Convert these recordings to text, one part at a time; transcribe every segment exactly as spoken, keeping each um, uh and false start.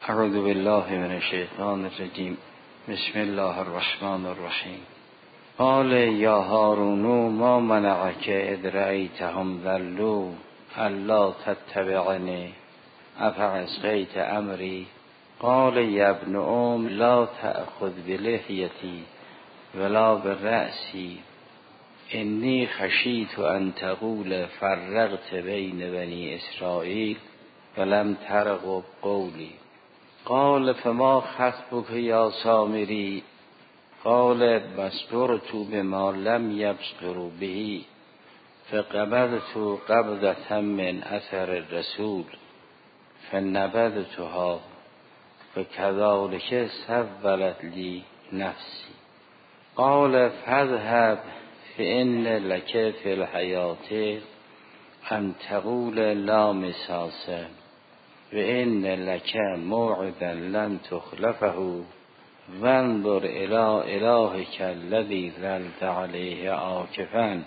اعوذ بالله من الشیطان الرجیم. بسم الله الرحمن الرحیم. قال یا هارون ما منعک اذ رأیتهم ضلوا الا تتبعنی افعصیت امری قال یا ابن ام لا تأخذ بلحیتی ولا برأسی انی خشیت ان تقول فرقت بین بنی اسرائیل ولم ترقب قولی. قال فما خطبك یا سامری قال بصرت بما لم يبصروا به فقبضت قبضة من اثر الرسول فنبذتها فكذلك سولت لي نفسي. قال فاذهب فإن لك في الحياة أن تقول لا مساس وإن لك موعدا لن تخلفه وانظر إلى إلهك الذي ظلت عليه عاكفا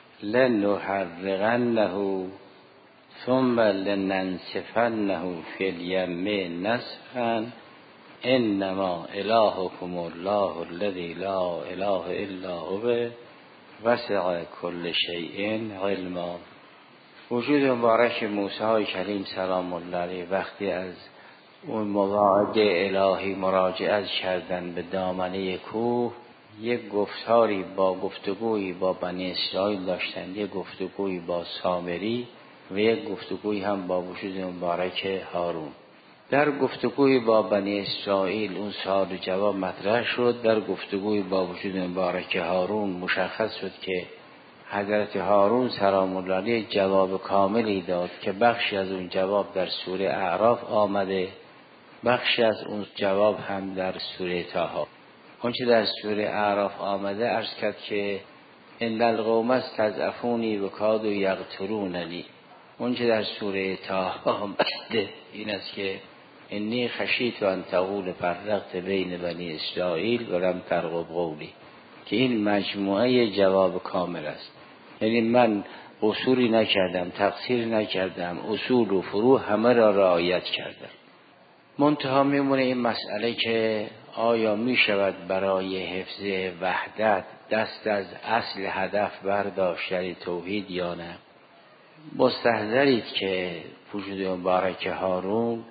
لنحرقنه ثم لننسفنه في اليم نسفا انما الهكم الله الذي لا اله الا هو وسع كل شيء علما. وجود مبارک موسی کلیم سلام الله علیه وقتی از اون مواعظه الهی مراجعت کردن به دامنه کوه، یک گفتاری با گفتگویی با بنی اسرائیل داشتند، یک گفتگویی با سامری و یک گفتگویی هم با وجود مبارک هارون. در گفتگوی با بنی اسرائیل اون سوال و جواب مطرح شد. در گفتگوی با وجود مبارک هارون مشخص شد که حضرت هارون سلام الله علیه جواب کاملی داد که بخشی از اون جواب در سوره اعراف آمده، بخشی از اون جواب هم در سوره طه. اونچه در سوره اعراف آمده عرض کرد که ان القوم استضعفونی و کادوا یقتلوننی. اونچه در سوره طه آمده این است که انی خشیت ان تقول فرقت بین بنی اسرائیل ولم ترقب قولی، که این مجموعه جواب کامل است. یعنی من قصوری نکردم، تقصیر نکردم، اصول و فروع همه را رعایت کردم. منتها میمونه این مسئله که آیا می شود برای حفظ وحدت دست از اصل هدف برداشت، یعنی توحید، یا نه؟ مستحضرید که وجود مبارک هارون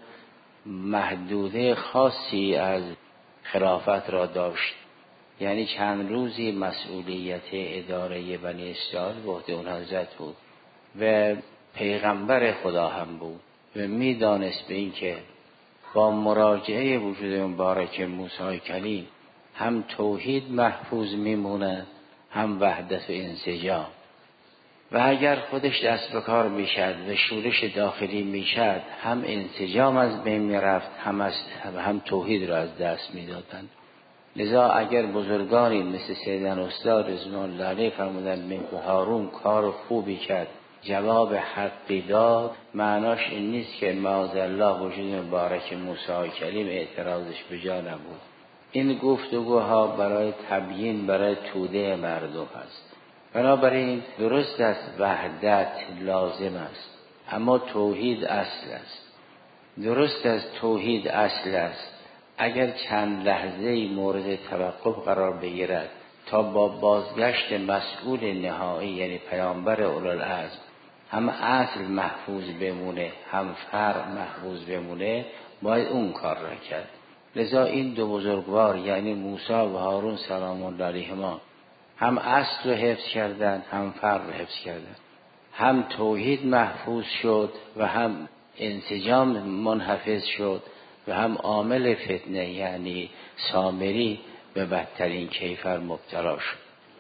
محدوده خاصی از خلافت را داشت، یعنی چند روزی مسئولیت اداره بنی اسرائیل به عهده اون حضرت بود و پیغمبر خدا هم بود و میدانست به این که با مراجعه وجود مبارک موسی کلیم هم توحید محفوظ میمونه، هم وحدت و انسجام. و اگر خودش دست به کار میشد و شورش داخلی میشد، هم انسجام از بین میرفت، هم, از هم توحید را از دست میدادند. لذا اگر بزرگانی مثل سیدنا استاد رضوان الله علیه فرمودند من هارون کار خوبی کرد، جواب حقی داد، معناش این نیست که معاذالله وجود مبارک موسی کلیم اعتراضش به جا نبود. این گفتگوها برای تبیین، برای توده مردم هست. بنابراین درست است وحدت لازم است، اما توحید اصل است. درست است توحید اصل است. اگر چند لحظه مورد توقف قرار بگیرد تا با بازگشت مسئول نهایی یعنی پیامبر اولوالعزم هم اصل محفوظ بمونه، هم فرع محفوظ بمونه، باید اون کار را کرد. لذا این دو بزرگوار یعنی موسی و هارون سلام الله علیهما هم اصل رو حفظ کردن، هم فرع رو حفظ کردن. هم توحید محفوظ شد و هم انسجام منحفظ شد و هم عامل فتنه یعنی سامری به بدترین کیفر مبتلا شد.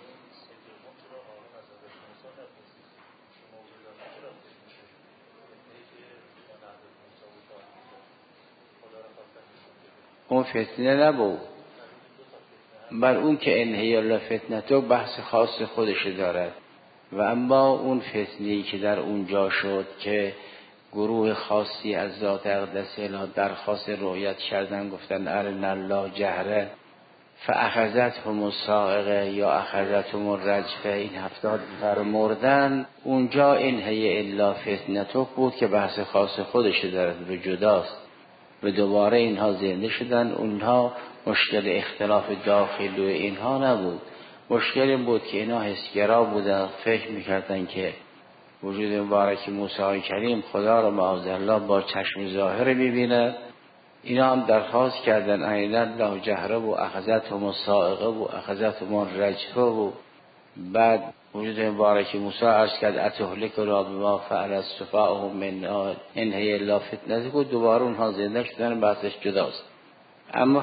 اون فتنه نبود، بر اون که انهی الله فتنه تو بحث خاص خودش دارد. و اما اون فتنه‌ای که در اونجا شد که گروه خاصی از ذات اقدس اله درخواست رؤیت کردن، گفتن ارنا الله جهره فاخذتهم الصاعقه یا اخذتهم الرجفه، این هفتاد نفر مردن. اونجا انهی الا فتنه تو بود که بحث خاص خودش دارد و جداست. و دوباره اینها زنده شدن. اونها مشکل اختلاف داخلی و اینها نبود، مشکل این بود که اینها حسگرا بودن، فکر میکردن که وجود مبارک موسی کریم خدا را معاذالله با چشم ظاهر میبیند. اینا هم درخواست کردن ان الله جهره و اخذتهم الصاعقه و اخذتهم الرجفه و بعد وجود مبارک موسی عرض کرد اتهلکنا بما فعل السفهاء منا ان هی الا فتنه. دوباره اونها زنده شدن، بحثش جداست. اما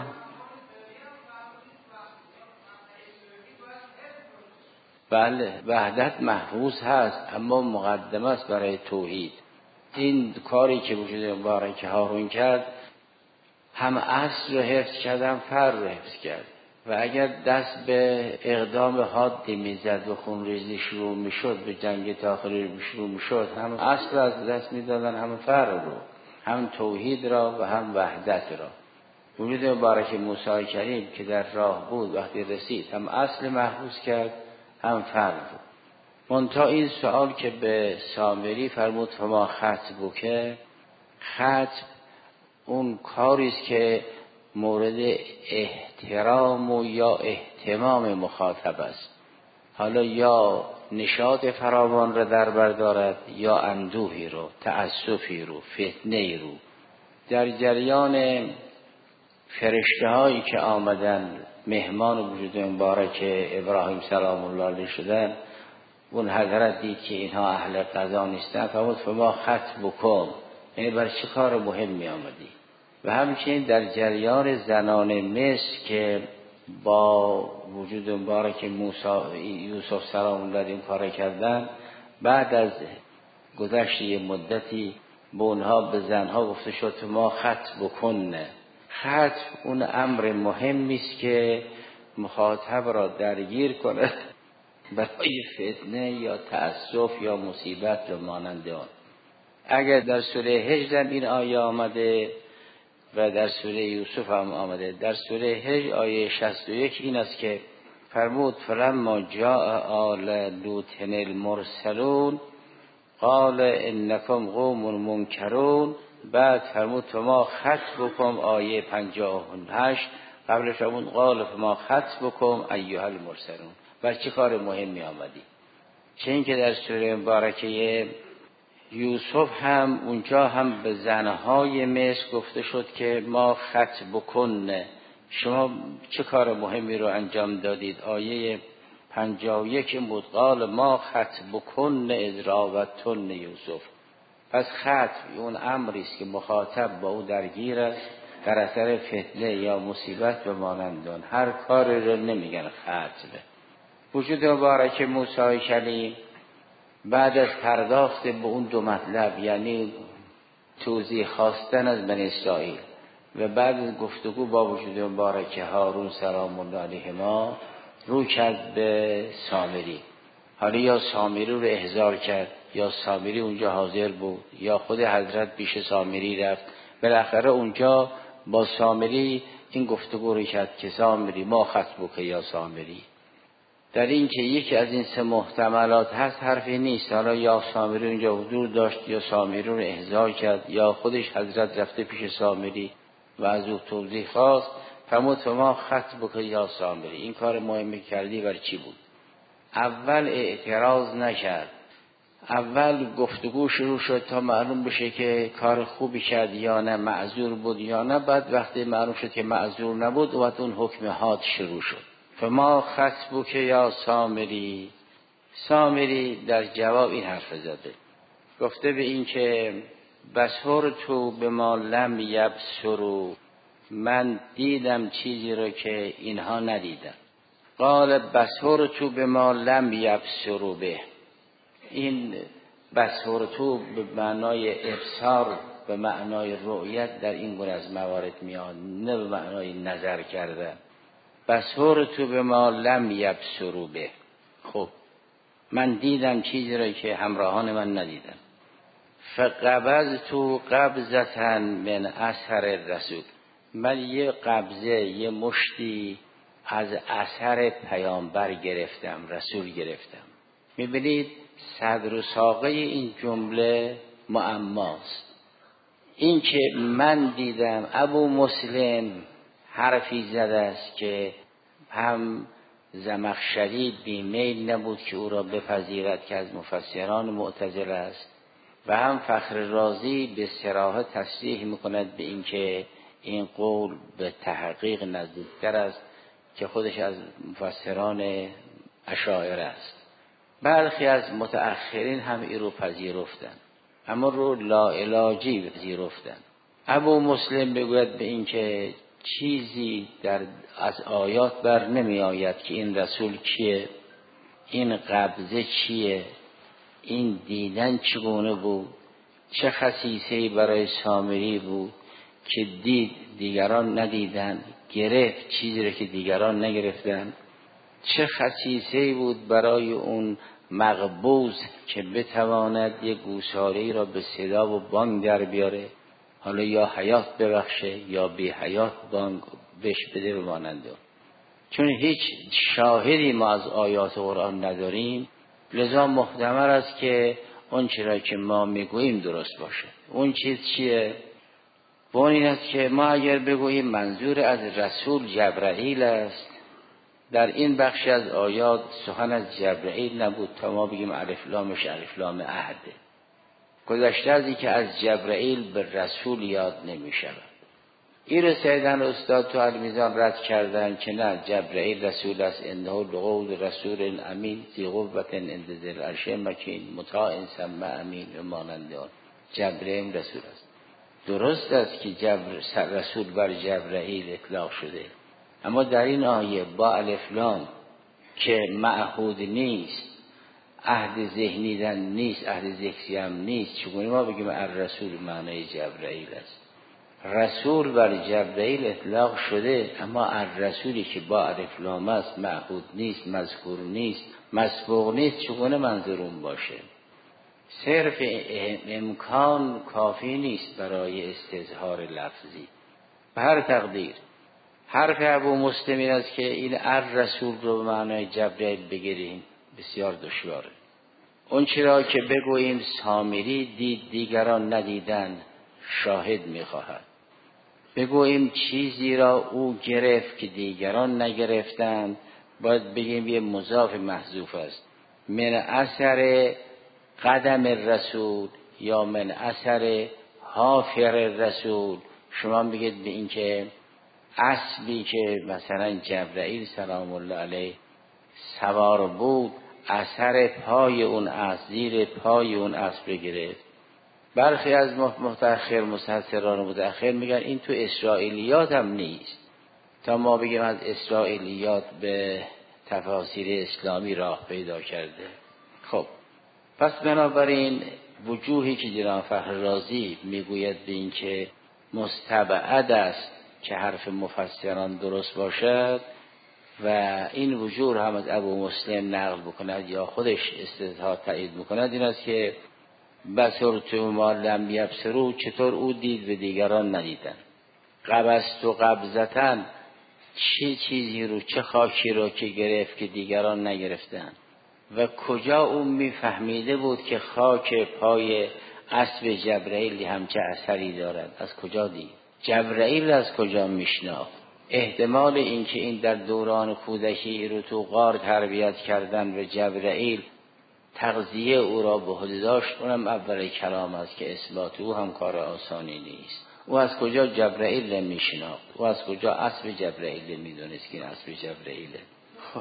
بله وحدت محفوظ هست، اما مقدمه است برای توحید. این کاری که وجود مبارک هارون کرد هم اصل رو حفظ کرد هم فرع رو حفظ کرد و اگر دست به اقدام حادی میزد و خونریزی شروع میشد، به جنگ داخلی شروع میشد، هم اصل رو از دست میدادن هم فرع رو، هم توحید را و هم وحدت را. وجود مبارک موسی کریم که در راه بود وقتی رسید هم اصل محفوظ کرد هم فرع رو. منتها این سوال که به سامری فرمود فما خطبک، خطب اون کاری است که مورد احترام و یا اهتمام مخاطب است، حالا یا نشاط فراوان را در بر دارد یا اندوهی رو، تأسفی رو، فتنه‌ای رو. در جریان فرشته هایی که آمدن مهمان وجود مبارک ابراهیم سلام الله علیه شدن، اون حضرت دید که اینها اهل قضا نیستن، فرمود فما خطبکم، یعنی برای چه کار مهمی آمدی؟ و همچنین در جریان زنان مصر که با وجود مبارک موسی یوسف سلام الله علیه این کار کردن، بعد از گذشت یه مدتی به اونها به زنها گفته شد ما خطبکن. خطب اون امر مهمی است که مخاطب را درگیر کند برای فتنه یا تأسف یا مصیبت یا مانند آن. اگر در سوره هجر این آیه آمده و در سوره یوسف هم آمده. در سوره هجر آیه شصت و یک این است که فرمود فلما جاء آل لوط المرسلون قال انکم قوم منکرون. بعد فرمود فما خطبکم آیه پنجاه و هشت قبلش فرمود قال فما خطبکم ایها المرسلون. بر چه کار مهمی آمدی؟ چه این که در سوره مبارکه یوسف هم اونجا هم به زنهای مصر گفته شد که ما خطبکن، شما چه کار مهمی رو انجام دادید. آیه پنجاه و یک بود قال ما خطبکن اذ راوتن یوسف. پس خطب اون امری است که مخاطب با او درگیر است در اثر فتنه یا مصیبت و مانندان. هر کاری رو نمیگن خطبه. وجود مبارک موسی کلیم بعد از پرداخت به اون دو مطلب، یعنی توضیح خواستن از بنی اسرائیل و بعد از گفتگو با وجود مبارک هارون سلام الله علیهما، رو کرد به سامری. حالا یا سامری رو احضار کرد یا سامری اونجا حاضر بود یا خود حضرت پیش سامری رفت. بالاخره اونجا با سامری این گفتگو رو کرد که سامری ما خطبک یا سامری. در این که یکی از این سه محتملات هست حرفی نیست. حالا یا سامری اونجا حضور داشت یا سامری رو احضار کرد یا خودش حضرت رفته پیش سامری و از او توضیح خواست. فرمود فما خطبک یا سامری، این کار مهمی کردی بر چی بود؟ اول اعتراض نکرد، اول گفتگو شروع شد تا معلوم بشه که کار خوبی کرد یا نه، معذور بود یا نه. بعد وقتی معلوم شد که معذور نبود و اون حکم حاد شروع شد. فما خطبک یا سامری. سامری در جواب این حرف زده، گفته به این که بصر تو به ما لم یبصروا، من دیدم چیزی رو که اینها ندیدن. قال بصر تو به ما لم یبصروا به. این بصر تو به معنای ابصار، به معنای رؤیت در این گونه از موارد میاد، نه به معنای نظر کردن. بصر تو به ما لم یبصروا به. خب من دیدم چیزی را که همراهان من ندیدن. فقبضت قبضة من اثر الرسول، من یه قبضه یه مشتی از اثر پیامبر گرفتم، رسول گرفتم. میبینید صدر و ساقه این جمله معماست. این که من دیدم ابو مسلم حرفی زده است که هم زمخشری بیمیل نبود که او را بپذیرد که از مفسران معتزله است و هم فخر رازی به صراحت تصریح میکند به اینکه این قول به تحقیق نزدیکتر است که خودش از مفسران اشاعره است. برخی از متأخرین هم این رو پذیرفتن، اما رو لا علاجی پذیرفتن. ابو مسلم بگوید به اینکه چیزی در از آیات بر نمی آید که این رسول کیه، این قبضه چیه، این دیدن چگونه بود، چه خصیصه‌ای برای سامری بود که دید دیگران ندیدن، گرفت چیزی را که دیگران نگرفتن، چه خصیصه‌ای بود برای اون مقبوض که بتواند یک گوساره‌ای را به صدا و بانگ در بیاره، حالا یا حیات ببخشه یا بی حیات بانگ بش بده به ماننده. چون هیچ شاهدی ما از آیات قرآن نداریم، لذا محتمل است که اون چیزی که ما میگوییم درست باشه. اون چیز چیه؟ با این است که ما اگر بگوییم منظور از رسول جبرائیل است، در این بخش از آیات سخن از جبرائیل نبود تا ما بگیم الف لامش الف لام عهده. گذشته از این که از جبرائیل به رسول یاد نمی شود. این رسیدن استاد تو المیزان رد کردن که نه، جبرائیل رسول است، انه لقول رسول امین ذی قوة عند ذی العرش مکین مطاع ثم امین و مانند آن. جبرائیل رسول است. درست است که جبر رسول بر جبرائیل اطلاق شده، اما در این آیه با الف لام که معهود نیست، عهد ذهنی دن نیست، عهد ذکری هم نیست، چگونه ما بگیم الرسول معنای جبرائیل است؟ رسول بر جبرائیل اطلاق شده، اما الرسولی که با الف لام است، معهود نیست، مذکور نیست، مسبوق نیست، چگونه منظور اون باشه؟ صرف امکان کافی نیست برای استظهار لفظی. به هر تقدیر حرف ابو مسلم این است که این الرسول رو به معنای جبرائیل بگیریم بسیار دشواره. اون چرا که بگوییم سامری دید دیگران ندیدن، شاهد میخواهد. بگوییم چیزی را او گرفت که دیگران نگرفتند، باید بگیم یه مضاف محذوف است. من اثر قدم رسول یا من اثر حافر رسول. شما بگید به این که اسبی که مثلا جبرائیل سلام الله علیه سوار بود، اثر پای اون اسب، زیر پای اون اسب بگیرید. برخی از متأخر مفسران متأخر میگن این تو اسرائیلیات هم نیست، تا ما بگیم از اسرائیلیات به تفاسیر اسلامی راه پیدا کرده. خب پس بنابراین وجوهی که جناب فخر رازی میگوید به این که مستبعد است که حرف مفسران درست باشد و این وجوه هم از ابو مسلم نقل بکند یا خودش استدلال تایید میکند، این است که بصرت ما لم یبصروا، چطور او دید به دیگران ندیدن. قبضت و قبضتن، چه چیزی رو، چه خاکی رو که گرفت که دیگران نگرفتن و کجا او میفهمیده بود که خاک پای اسب جبرائیل همچه اثری دارد؟ از کجا دید؟ جبرائیل از کجا میشناخت؟ احتمال اینکه این در دوران کودکی رو تو غار تربیت کردن و جبرائیل تغذیه او را به عهده داشت، اونم اول کلام است که اثبات او هم کار آسانی نیست. او از کجا جبرائیل میشناخت؟ او از کجا اسب جبرائیل میدونست که این اسب جبرائیله؟ خب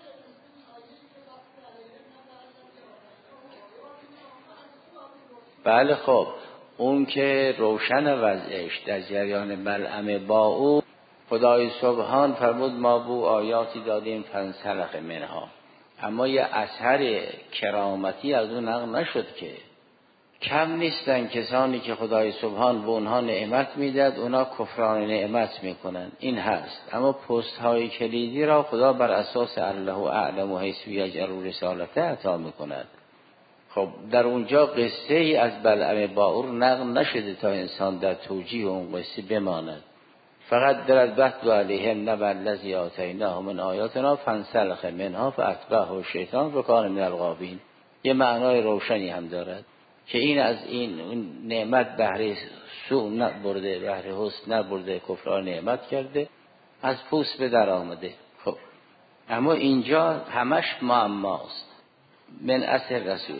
بله، خب اون که روشن وضعش در جریان بلعم با او، خدای سبحان فرمود ما بو آیاتی دادیم فانسلخ منها، اما یه اثر کرامتی از اون نقل نشد که. کم نیستن کسانی که خدای سبحان به اونها نعمت میداد، اونا کفران نعمت میکنن، این هست. اما پست های کلیدی را خدا بر اساس الله اعلم و حیث یجعل رسالته عطا میکند. خب در اونجا قصه ای از بلعم باور نقل نشده تا انسان در توجیه اون قصه بماند. فقط در البحث علیهم نبأ الذی آتیناه من آیاتنا فانسلخ منها فاتبعه الشیطان فکان من الغاوین. یه معنای روشنی هم دارد. که این از این نعمت بهره سوء نبرده، بهره حسن نبرده، کفران نعمت کرده، از پوست به در آمده. خب اما اینجا همش معماست. من اثر رسول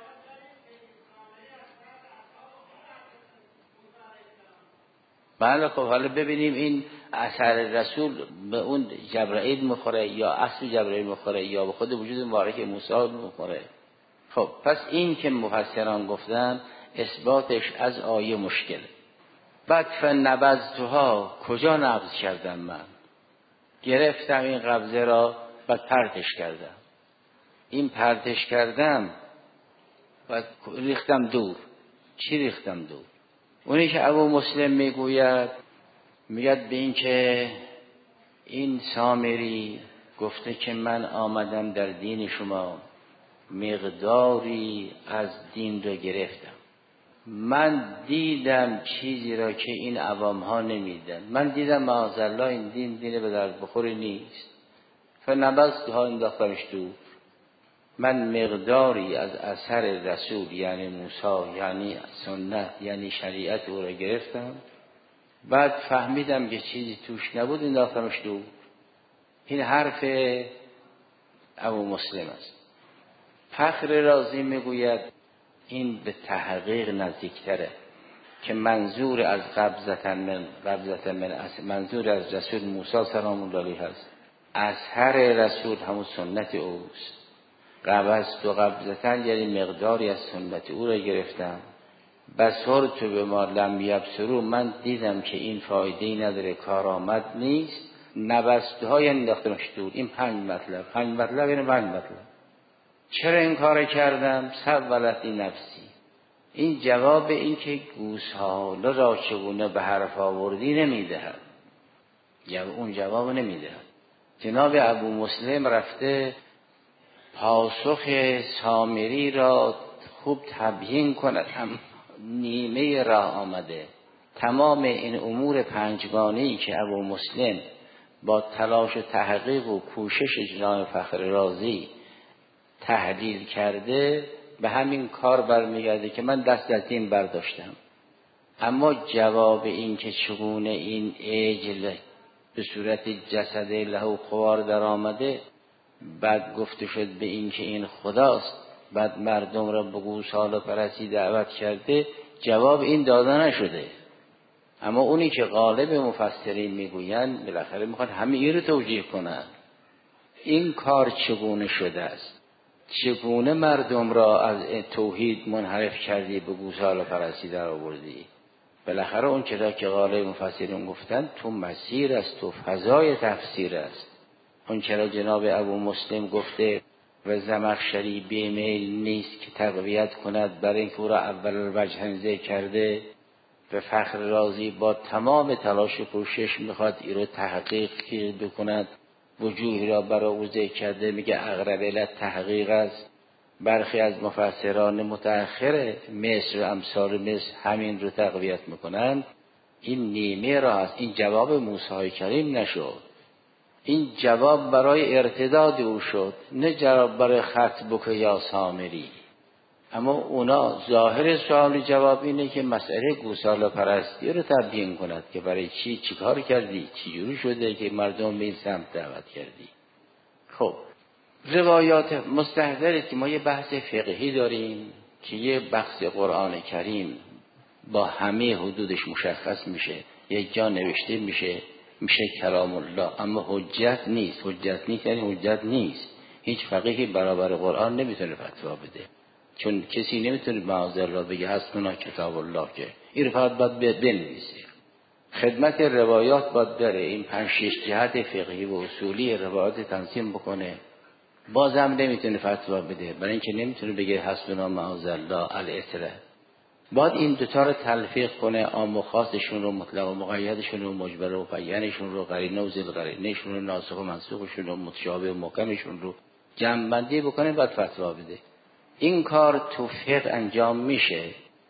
بله. خب حالا ببینیم این اثر رسول به اون جبرائیل مخوره یا اصل جبرائیل مخوره یا به خود وجود مبارک موسی مخوره. خب پس این که مفسران گفتن اثباتش از آیه مشکل. بعد فنبذتها، کجا نبذ کردم من؟ گرفتم این قبضه را بعد پرتش کردم. این پرتش کردم بعد ریختم دور. چی ریختم دور؟ اونی که ابو مسلم میگوید، میگد به این که این سامری گفته که من آمدم در دین شما مقداری از دین رو گرفتم. من دیدم چیزی را که این عوام ها نمیدن. من دیدم معاذالله این دین دین به درد بخوری نیست. فنبذتها، انداختمش دور. من مقداری از اثر رسول یعنی موسی یعنی سنت یعنی شریعت او را گرفتم، بعد فهمیدم که چیزی توش نبود، انداختمش دور. این حرف ابو مسلم است. فخر رازی میگوید این به تحقیق نزدیکتره که منظور از قبضتن من قبضتن من منظور از رسول موسی سلام الله علیه هست. اثر رسول همون سنت اوست. قبضت و قبضتن یعنی مقداری از سنت او را گرفتم. بصر تو به ما لم یبصروا، من دیدم که این فایده‌ای نداره، کارآمد نیست. نبستهای انداختمش دور. این پنج مطلب پنج مطلب یعنی پنج مطلب. چرا این کار کردم؟ سولتی نفسی. این جواب این که گوساله را چگونه به حرف آوردی نمیدهد. یا اون جواب نمیدهد. جناب ابو مسلم رفته پاسخ سامری را خوب تبیین کند، هم نیمه راه آمده. تمام این امور پنجگانه‌ای که ابو مسلم با تلاش و تحقیق و کوشش جناب فخر رازی تحلیل کرده به همین کار برمیگرده که من دست از دین برداشتم. اما جواب این که چگونه این عجل به صورت جسد له خوار در آمده، بعد گفته شد به این که این خداست، بعد مردم را به گوساله پرستی دعوت کرده، جواب این داده نشده. اما اونی که غالب مفسرین میگویند بالاخره میخواد همه این رو توجیه کنند. این کار چگونه شده است؟ چگونه مردم را از توحید منحرف کردی، به گوساله پرستی در آوردی؟ بالاخره اون چرا که غالب مفسرین گفتن تو مسیر است، تو فضای تفسیر است. اون چرا جناب ابو مسلم گفته و زمخشری بیمیل نیست که تقویت کند برای اینکه او را اول وجه ذکر کرده. به فخر رازی با تمام تلاش و کوشش میخواد این رو تحقیق بکند، وجوهی را برای او ذکر کرده. میگه اقرب الی تحقیق است. برخی از مفسران متأخر مصر و امثال مصر همین رو تقویت میکنند. این نیمه را است. این جواب موسی کریم نشد، این جواب برای ارتداد او شد، نه جواب برای خطبک یا سامری. اما اونا ظاهر سوال جواب اینه که مسئله گوساله پرستی رو تبیین کند که برای چی چی کار کردی، چی جوری شده که مردم به این سمت دعوت کردی. خب روایات مستحضرید که ما یه بحث فقهی داریم که یه بحث قرآن کریم با همه حدودش مشخص میشه، یک جا نوشته میشه میشه کلام الله، اما حجت نیست. حجت نیست یعنی حجت نیست. هیچ فقیهی برابر قرآن نمیتونه فتوا بده، چون کسی نمیتونه معاذالله بگه حسبنا کتاب الله، که این رو فقط باید بنویسه. خدمت روایات باید بره، این پنج شش جهت فقهی و اصولی روایات تنظیم بکنه، بازم نمیتونه فتوا بده، برای اینکه نمیتونه بگه حسبنا معاذالله الاطره. باید این دوتا رو تلفیق کنه، عام و خاصشون رو، مطلق و مقیدشون رو، مجبر و بیانشون رو، قرینه و ذیل قرینهشون رو، ناسخ و منسوخشون رو، متشابه و محکمشون رو جمع بندی بکنه، بعد فتوا بده. این کار تو فقه انجام میشه،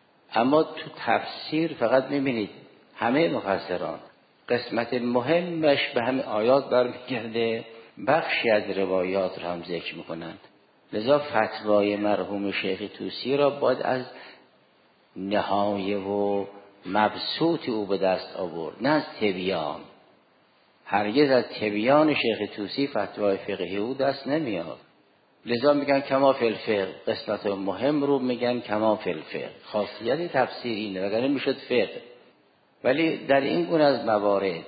اما تو تفسیر فقط میبینید همه مفسران قسمت مهمش به همه آیات برمیگرده، بخشی از روایات رو هم ذکر میکنند. لذا فتوای مرحوم شیخ طوسی را باید از نهایه و مبسوطی او به دست آورد، نه از تبیان. هرگز از تبیان شیخ طوسی فتوای فقهی او دست نمیاد. لذا میگن کما فی الفقه، قسمت مهم رو میگن کما فی الفقه. خاصیت تفسیر اینه، وگرنه میشد فقه. ولی در این گونه از موارد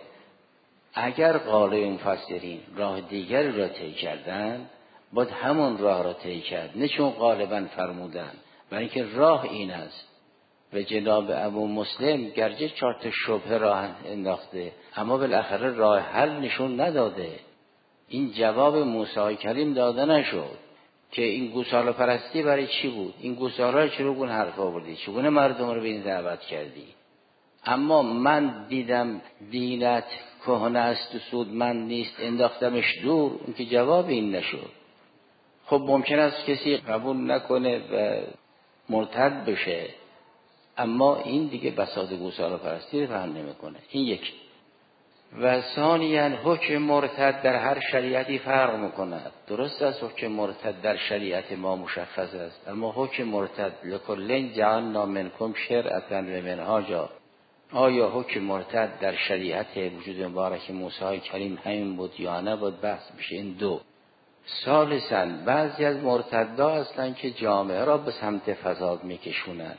اگر قاله مفسرین راه دیگری را طی کردن، باید همون راه را طی کرد، نه چون غالبا فرمودن، برای اینکه راه این است. و جناب ابو مسلم گرچه چهار تا شبهه راه انداخته، اما بالاخره راه حل نشون نداده. این جواب موسی کریم داده نشد که این گوساله پرستی برای چی بود، این گوساله چرا گون حرف آوردی، چگونه مردم رو به این دعوت کردی. اما من دیدم دینت کهنه است و سودمند نیست، انداختمش دور. اون که جواب این نشد. خب ممکن است کسی قبول نکنه و مرتد بشه، اما این دیگه بساط گوساله پرستی رو فهم نمیکنه. این یک. و ثانیاً حکم مرتد در هر شریعتی فرق میکند. درست است حکم مرتد در شریعت ما مشخص است، اما حکم مرتد لکل جعلنا منکم شرعة و منهاجا، آیا حکم مرتد در شریعت وجود مبارک موسی کریم همین بود یا نه، بود بحث بشه. این دو. ثالثاً بعضی از مرتدا هستند که جامعه را به سمت فساد میکشونند.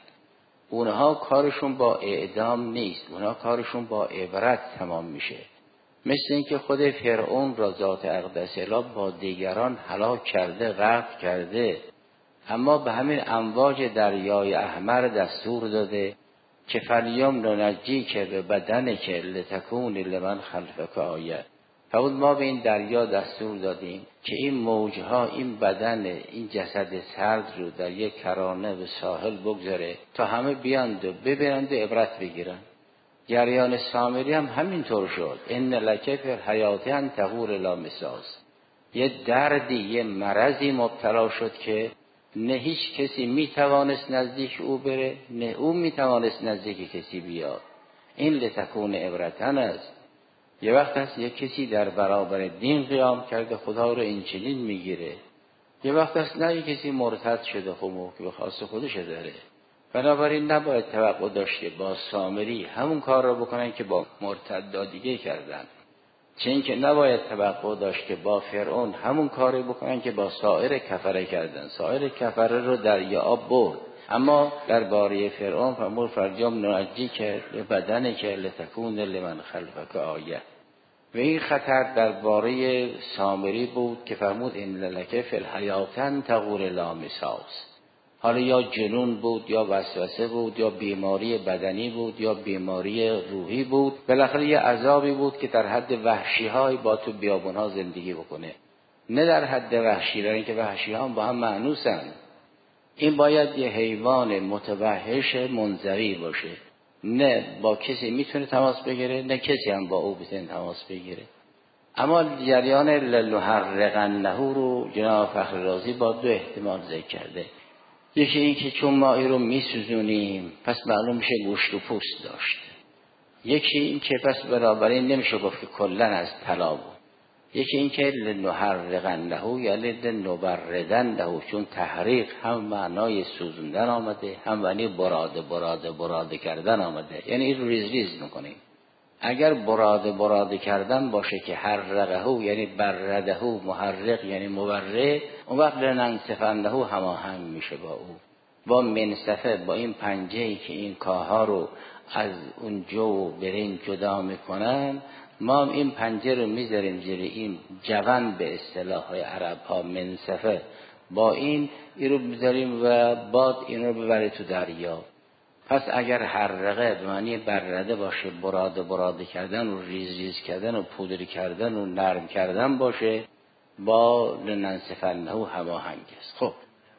اونها کارشون با اعدام نیست، اونها کارشون با عبرت تمام میشه. مثل اینکه خود فرعون را ذات اقدس اله با دیگران هلاک کرده، غرق کرده، اما به همین امواج دریای احمر دستور داده که فلیوم ننجی که به بدن که لتکون لمن خلفک آیه. فرمود ما به این دریا دستور دادیم که این موجها این بدن، این جسد سرد رو در یک کرانه به ساحل بگذاره تا همه بیاند و ببینند و عبرت بگیرن. جریان سامری هم همینطور شد. ان لک فی الحیات ان تقول لا مساس. یه دردی، یه مرضی مبتلا شد که نه هیچ کسی میتوانست نزدیک او بره، نه او میتوانست نزدیک کسی بیاد. این لتکون عبرتن است. یه وقت هست یک کسی در برابر دین قیام کرده، خدا رو این چنین میگیره. یه وقت هست نه، یک کسی مرتد شده، خب که به خاص خودش داره. بنابراین نباید توقع داشته با سامری همون کار رو بکنن که با مرتد دیگه کردن، چه اینکه نباید توقع داشت که با فرعون همون کاری بکنن که با سایر کفره کردن. سایر کفره رو در آب برد، اما درباره فرعون فرمود فرجام ننجی که بدنه که لتکون لمن خلفک آیه. و این خطر درباره سامری بود که فرمود ان لک فی الحیاتن تقول لا مساس. حالا یا جنون بود، یا وسوسه بود، یا بیماری بدنی بود، یا بیماری روحی بود، بالاخره یه عذابی بود که در حد وحشی های با تو بیابون ها زندگی بکنه، نه در حد وحشی، برای اینکه وحشی ها با هم مأنوسن. این باید یه حیوان متوحش منزوی باشه، نه با کسی میتونه تماس بگیره، نه کسی هم با او بتونه تماس بگیره. اما جریان لنحرقنه رو جناب فخر رازی با دو احتمال ذکر کرده. یکی این که چون ما این رو میسوزونیم پس معلوم میشه گوشت و پوست داشت. یکی این که پس بنابراین نمیشه گفت که کلن از طلا بود. یکی این که لنحرقنه یعنی لنبردنه، چون تحریق هم معنای سوزوندن آمده، هم معنی براده براده براده کردن آمده، یعنی این رو ریز ریز میکنیم. اگر براده براده کردن باشه که حرقه یعنی برده، محرق یعنی مبرد، اون وقت لننسفنه هماهنگ میشه با او. با منسفه، با این پنجه‌ای که این کاها رو از اون جو و برین جدا میکنن، ما هم این پنجه رو میذاریم زیر این جوان به اصطلاح های عرب ها منسفه، با این این رو میذاریم و باد این رو ببره تو دریا. پس اگر حرقه به معنی برده باشه، براده براده کردن و ریز ریز کردن و پودری کردن و نرم کردن باشه، با لننسفنه هماهنگ است. خب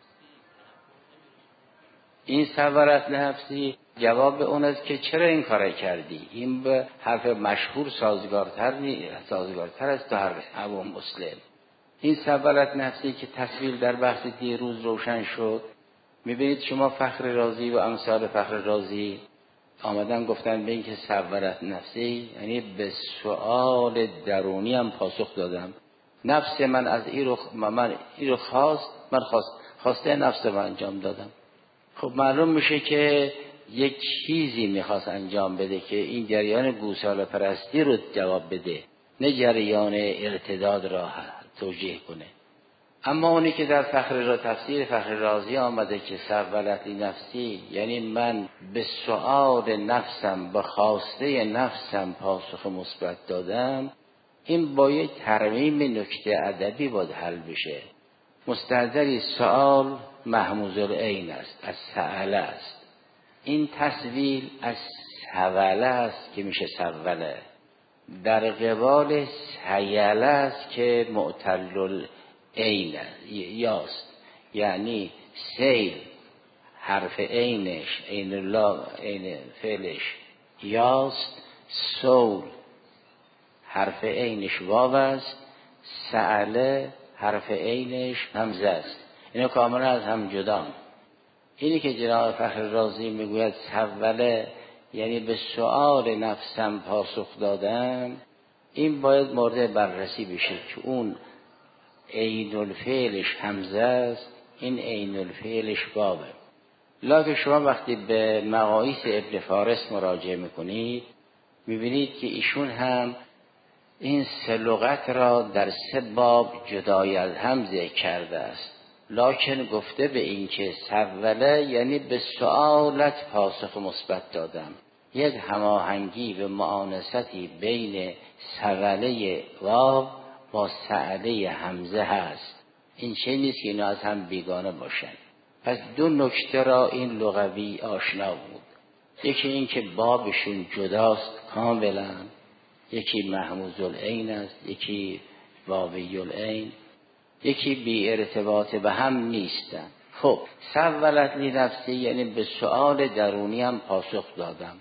این صورت نفسی جواب اون است که چرا این کار کردی. این به حرف مشهور سازگارتر نیست، سازگارتر است تا حرف ابو مسلم. این صورت نفسی که تصویر در بحث دیروز روشن شد، میبینید شما فخر رازی و امثال فخر رازی آمدن گفتن به این که صورت نفسی یعنی به سؤال درونی هم پاسخ دادم. نفس من از این رو من این رو خواست، من خواست خواسته نفس من انجام دادم. خب معلوم میشه که یک چیزی میخواست انجام بده که این جریان گوساله پرستی رو جواب بده، نه جریان ارتداد را توجیه کنه. اما اونی که در فخر را تفسیر فخر رازی آمده که سولت نفسی، یعنی من به سؤال نفسم، به خواسته نفسم پاسخ مثبت دادم، این با یک ترمیم نکته ادبی باید حل بشه. مستحضری سؤال محموز العین است، از سأله است. این تسویل از سوله است که میشه سوله، در قبال سیله است که معتل عین یاست، یعنی سیل حرف عینش عین الله عین فعلش یاست، سول حرف عینش واو است، سأله حرف عینش همزه است. اینا کاملا از هم جدا. اینی که جناب فخر رازی میگوید سوله یعنی به سؤال نفسم پاسخ دادم، این باید مورد بررسی بشه که اون عین الفعلش همزه است، این عین الفعلش واوه. لکه شما وقتی به مقاییس ابن فارس مراجعه میکنید میبینید که ایشون هم این سه لغت را در سه باب جدای از هم ذکر کرده است، لکن گفته به این که سوله یعنی به سؤالت پاسخ مثبت دادم. یک هماهنگی و معانستی بین سوله واو با سأله همزه هست. این چه نیست که اینا از هم بیگانه باشن. پس دو نکته را این لغوی آشنا بود. یکی این که بابشون جداست کاملا، یکی محموز العین است، یکی واوی العین، یکی بی ارتباط به هم نیستن. خب سولت لی نفسی یعنی به سؤال درونی هم پاسخ دادم.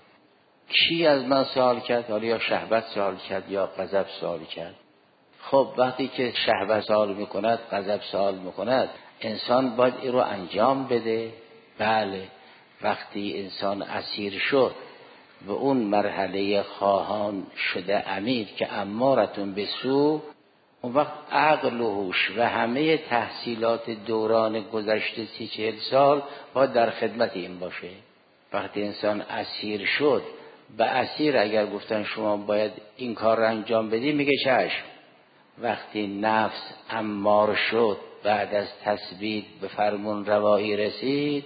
کی از من سوال کرد؟ حالا یا شهوت سوال کرد یا غضب سوال کرد. خب وقتی که شهوت سوال میکند، غضب سوال میکند، انسان باید این رو انجام بده. بله، وقتی انسان اسیر شد و اون مرحله خواهان شده امیر که امارتون به سو، اون وقت عقل و هوش و همه تحصیلات دوران گذشته سی چهل سال باید در خدمت این باشه. وقتی انسان اسیر شد، به اسیر اگر گفتن شما باید این کار را انجام بدی، میگه چشم. وقتی نفس امار شد، بعد از تثبیت به فرمون روایی رسید،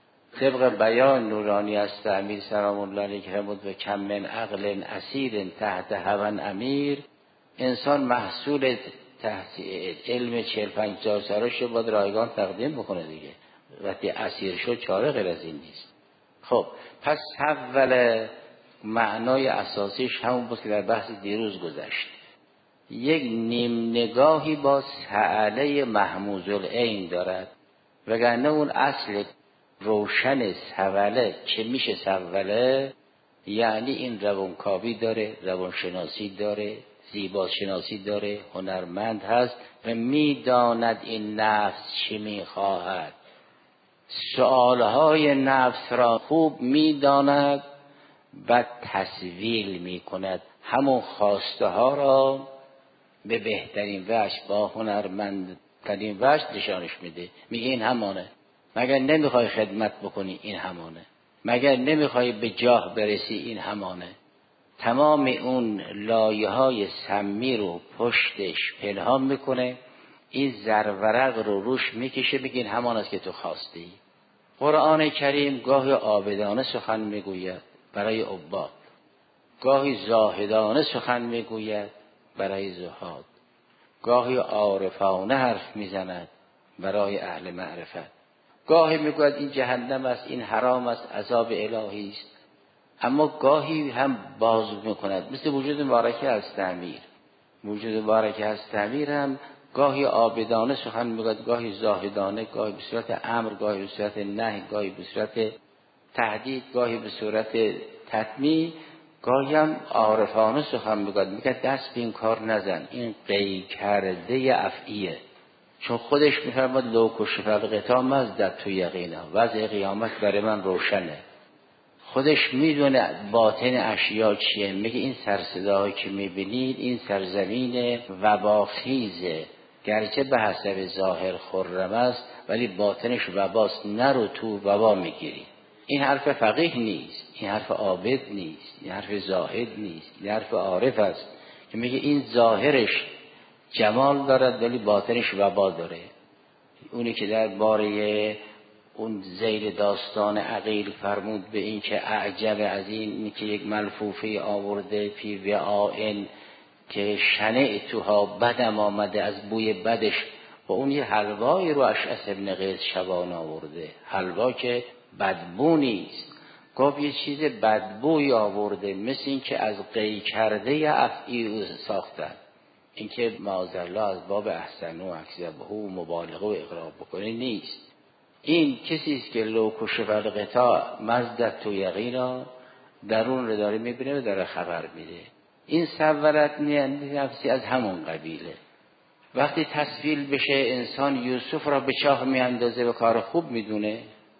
طبق بیان نورانی است امیر سلام الله علیه که فرمود و کم من عقل اسیر تحت هوان امیر، انسان محصول تحت علم چهل پنجاه سالش باید رایگان تقدیم بکنه دیگه. وقتی اسیر شد چاره غیر از این نیست. خب پس اول معنای اساسیش همون بود که در بحث دیروز گذشت. یک نیم نگاهی با سأله محموز العین دارد، وگرنه اون اصل روشن سوله که میشه سوله، یعنی این روانکاوی داره، روانشناسی داره، زیباشناسی داره، هنرمند هست و میداند این نفس چی میخواهد، سؤالهای نفس را خوب میداند و تسویل میکند، همون خواسته ها را به بهترین وجه با هنرمند ترین وجه نشانش میده. میگه این همانه. مگر نمیخوای خدمت بکنی؟ این همانه. مگر نمیخوای به جاه برسی؟ این همانه. تمام اون لایه های سمی رو پشتش پنهان میکنه، این زرورق رو روش میکشه، بگه این همان است که تو خواستی. قرآن کریم گاهی عابدانه سخن میگوید برای عباد، گاهی زاهدانه سخن میگوید برای زهاد، گاهی عارفانه حرف میزند برای اهل معرفت، گاهی میگوید این جهنم است، این حرام است، عذاب الهی است، اما گاهی هم باز میکند. مثل وجود مبارکه از تعمیر، وجود مبارکه از تعمیر هم گاهی عابدانه سخن میگوید، گاهی زاهدانه، گاهی به صورت امر، گاهی به صورت نهی، گاهی به صورت تهدید، گاهی به صورت تطمیع، گاهی هم عارفانه سخن میگوید، میگه دست به این کار نزن، این قی کرده افعیه. چون خودش میفرماد لو کشف الغطا مزدت تو یقینا، وضع قیامت برای من روشنه. خودش میدونه باطن اشیا چیه. میگه این سرصداهایی که میبینید این سرزمین وباخیزه، گرچه به حسب ظاهر خرم است ولی باطنش وباست، نرو تو وبا میگیری. این حرف فقیه نیست، این حرف عابد نیست، این حرف زاهد نیست، این حرف عارف است که میگه این ظاهرش جمال دارد ولی باطنش وبا داره. اونی که در باره اون ذیل داستان عقیل فرمود به این که اعجب از این که یک ملفوفه آورده فی وعاء که شنع توها بدم آمده از بوی بدش، و اون یه حلوایی رو اشعث ابن قیس شبان آورده، حلوا که بدبو نیست، گفت یه چیز بدبوی آورده مثل این که از قی کرده افعی ساختن. این که معاذالله از باب احسن و اکذبه و مبالغه و اقرار بکنه نیست. این کسی است که لو کشف الغطاء مزدت تو یقینا، درون رو داره میبینه و داره خبر میده. این سورت نفسی از همون قبیله. وقتی تصویل بشه انسان یوسف را به چاه میاندازه و کار خوب میدونه،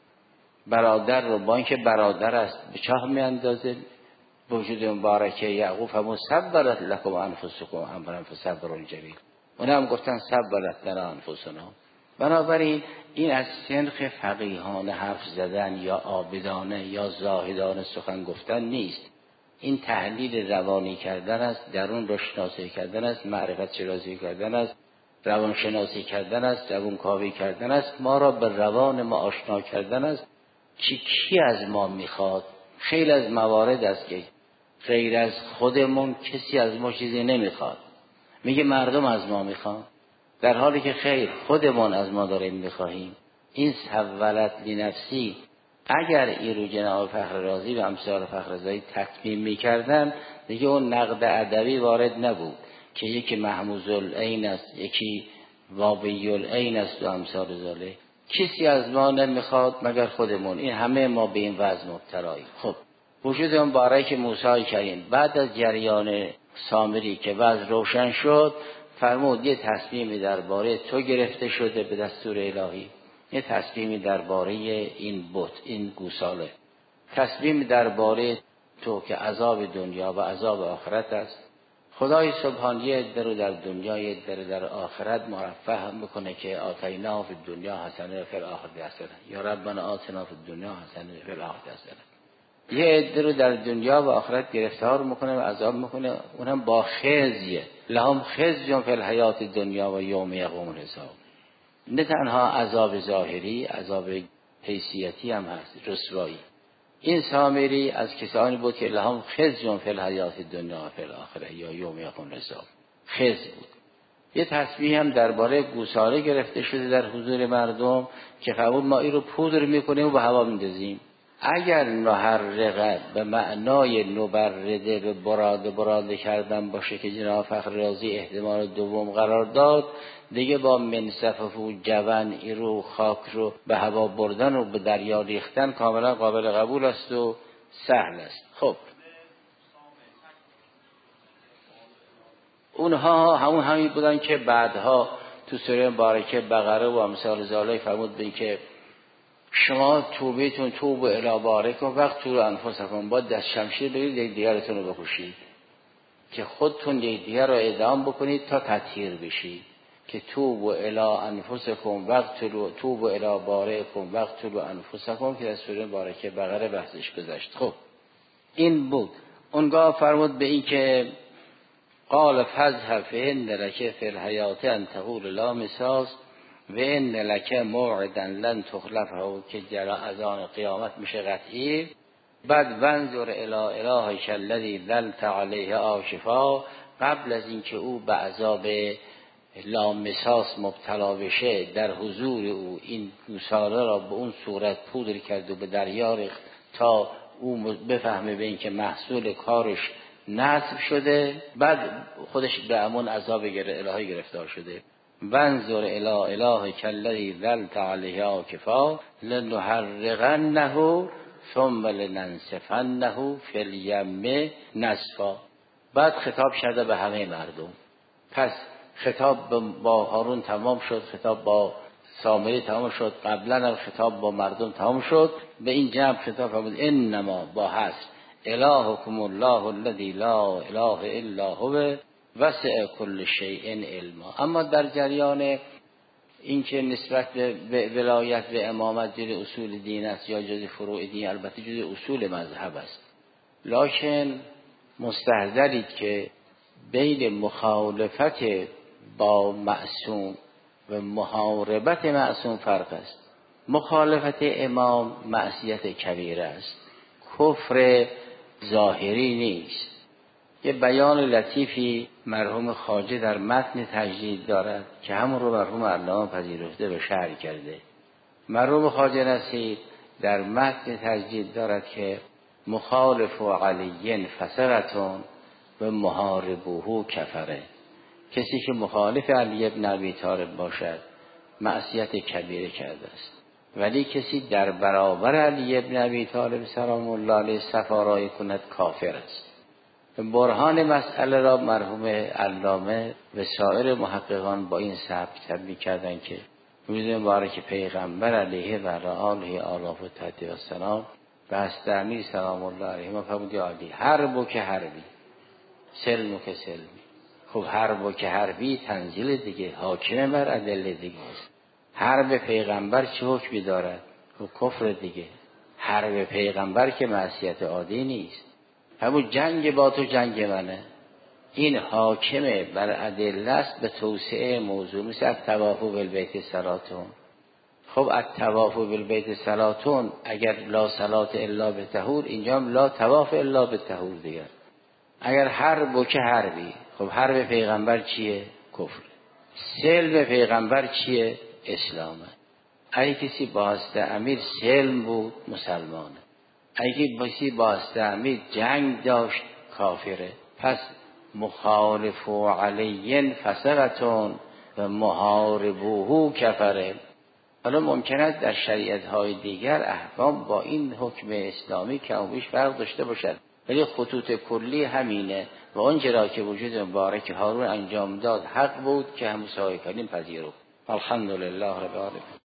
برادر رو با اینکه برادر است به چاه میاندازه، وجود مبارکه یعقوب هم صبرت لکم انفسکم امرا فصبر جمیل، اونها هم گفتن صبرت لنا انفسنا. بنابراین این از سنخ فقیهانه حرف زدن یا عابدانه یا زاهدانه سخن گفتن نیست. این تحلیل روانی کردن است، درون رو شناسایی کردن است، معرفت شناسایی کردن است، روان شناسی کردن است، روان کاوی کردن است، ما را به روان ما آشنا کردن است که کی از ما میخواد. خیلی از موارد است که غیر از خودمون کسی از ما چیزی نمیخواد، میگه مردم از ما میخوان، در حالی که خیر خودمون از ما داریم میخواهیم. این سولت لنفسی اگر این رو جناب فخر رازی و امثال فخر رازی تکمیل میکردن دیگه اون نقد ادبی وارد نبود که یکی محموز العین است یکی واقعی العین است و امثال ذاله. کسی از ما نمیخواد مگر خودمون، این همه ما به این وضع مبتلاییم. خب وجود اون بارک موسی کریم بعد از جریان سامری که وضع روشن شد فرمود یه تصمیمی درباره تو گرفته شده به دستور الهی، یه تصمیمی درباره این بت این گوساله، تصمیمی درباره تو که عذاب دنیا و عذاب آخرت است. خدای سبحان یه عده رو در دنیا یه عده در آخرت مرفه میکنه که آتینا فی الدنیا حسنه فی الاخره حسنه، یا ربنا آتنا فی الدنیا حسنه فی الاخره حسنه. یه عده رو در دنیا و آخرت گرفتار میکنه و عذاب میکنه، اونم با خزی، لهم خزی فی الحیات دنیا و یوم یقوم الحساب. نه تنها عذاب ظاهری، عذاب حیثیتی هم هست، رسوایی. این سامری از کسانی بود که لهم خزی فی الحیات دنیا و فی الاخره یا یوم یقوم الحساب، خزی بود. یه تسبیح هم درباره گوساله گرفته شده در حضور مردم که فرمود ما این رو پودر میکنیم و به هوا میندازیم. اگر نحرقه به معنای نبرده به براده براده کردن باشه که جناب فخر رازی احتمال دوم قرار داد، دیگه با منصف و جون این رو خاک رو به هوا بردن و به دریا ریختن کاملا قابل قبول است و سهل است. خب اونها همون همی بودن که بعدها تو سوره مبارکه بقره و امثال ذالک فرمود به این که شما توبیتون توب و الی بارکم وقت تو رو انفسکم، با دست شمشیر برید یک دیگرتون رو بکشید که خودتون یک دیگر رو اعدام بکنید تا تطهیر بشید، که توب و الی انفسکم وقت رو توب و الی بارکم وقت رو انفسکم که در سوره مبارکه بقره بحثش گذشت. خب این بود. اونگاه فرمود به این که قال فذهب فإن لك في الحیات ان تقول لا مساس و ان لک موعدا لن تخلفه که جرا از آن قیامت میشه قطعی. بعد وانظر الی الهک الذی ظلت علیه آشفا، قبل از اینکه او به عذاب لامساس مبتلا بشه در حضور او این گوساله را به اون صورت پودر کرد و به دریا ریخت تا او بفهمه به این که محصول کارش نصب شده، بعد خودش به همون عذاب الهی گرفتار شده. وانظر الی الهک الذی ظلت علیه آکفا لنحرقنه ثم لننسفنه فی الیم نسفا. بعد خطاب شده به همه مردم. پس خطاب با هارون تمام شد، خطاب با سامری تمام شد، قبلا هم خطاب با مردم تمام شد، به این جمع خطاب فرمود انما با حصر الهکم الله الذی لا اله الا هو وسع کل شیء علما. اما در جریان این که نسبت به ولایت و امامت جز اصول دین است یا جز فروع دین، البته جز اصول مذهب است، لکن مستحضرید که بین مخالفت با معصوم و محاربت معصوم فرق است. مخالفت امام معصیت کبیره است، کفر ظاهری نیست. یه بیان لطیفی مرحوم خواجه در متن تجدید دارد که همون رو مرحوم علامه پذیرفته و شرح کرده. مرحوم خواجه نصیر در متن تجدید دارد که مخالف و علی فسقتون و محاربوه کفره. کسی که مخالف علی ابن ابی طالب باشد معصیت کبیره کرده است، ولی کسی در برابر علی ابن ابی طالب سلام الله علیه صفارای کند کافر است. برهان مسئله را مرحوم علامه و سایر محققان با این سبک تبیین کردند که روز مبارک پیغمبر علیه و آله آلاف و تحتی و سلام و هستمی سلام الله علیه ما فرمودی عالی حرب و که حربی سلم و که سلمی. خب حرب و که حربی تنزیل دیگه، حاکم بر ادله دیگه است. حرب پیغمبر چه حکمی دارد؟ خب کفر دیگه. حرب پیغمبر که معصیت عادی نیست، همون جنگ با تو جنگ منه. این حاکم بر ادله است به توسعه موضوع، مثل الطواف بالبیت صلاتون. خب الطواف بالبیت صلاتون اگر لا صلات الا بطهور، اینجا هم لا طواف الا بطهور دیگر. اگر حرب و که حربی، خب حرب پیغمبر چیه؟ کفر. سلم پیغمبر چیه؟ اسلامه. اگه کسی باسته امیر سلم بود مسلمانه، اگه کسی باسته امیر جنگ داشت کافره. پس مخالف و علی فسقتون و محاربوه کفره. حالا ممکن است در شریعت های دیگر احکام با این حکم اسلامی کم و بیش فرق داشته باشد، ولی خطوط کلی همینه و اون چرا که وجود مبارک هارون انجام داد حق بود که هم سایه کنیم پذیرو. الحمدلله رب العالمین.